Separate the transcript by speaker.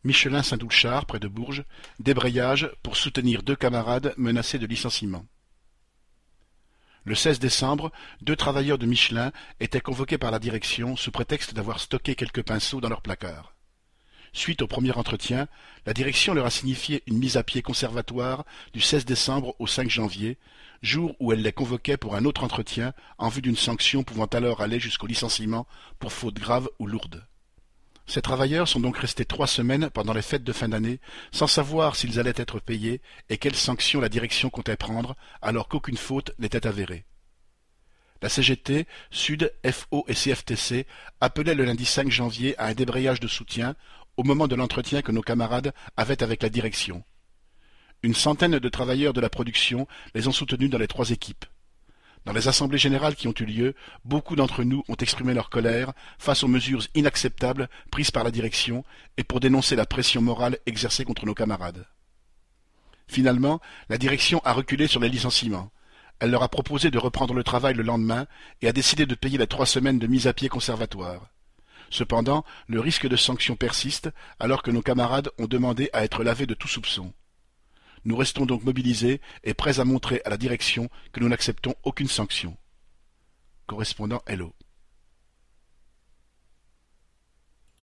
Speaker 1: Michelin-Saint-Doulchard, près de Bourges, débrayage pour soutenir 2 camarades menacés de licenciement. Le 16 décembre, 2 travailleurs de Michelin étaient convoqués par la direction sous prétexte d'avoir stocké quelques pinceaux dans leur placard. Suite au premier entretien, la direction leur a signifié une mise à pied conservatoire du 16 décembre au 5 janvier, jour où elle les convoquait pour un autre entretien en vue d'une sanction pouvant alors aller jusqu'au licenciement pour faute grave ou lourde. Ces travailleurs sont donc restés 3 semaines pendant les fêtes de fin d'année sans savoir s'ils allaient être payés et quelles sanctions la direction comptait prendre alors qu'aucune faute n'était avérée. La CGT, Sud, FO et CFTC appelaient le lundi 5 janvier à un débrayage de soutien au moment de l'entretien que nos camarades avaient avec la direction. Une centaine de travailleurs de la production les ont soutenus dans les 3 équipes. Dans les assemblées générales qui ont eu lieu, beaucoup d'entre nous ont exprimé leur colère face aux mesures inacceptables prises par la direction et pour dénoncer la pression morale exercée contre nos camarades. Finalement, la direction a reculé sur les licenciements. Elle leur a proposé de reprendre le travail le lendemain et a décidé de payer les 3 semaines de mise à pied conservatoire. Cependant, le risque de sanction persiste alors que nos camarades ont demandé à être lavés de tout soupçon. Nous restons donc mobilisés et prêts à montrer à la direction que nous n'acceptons aucune sanction. Correspondant Hello.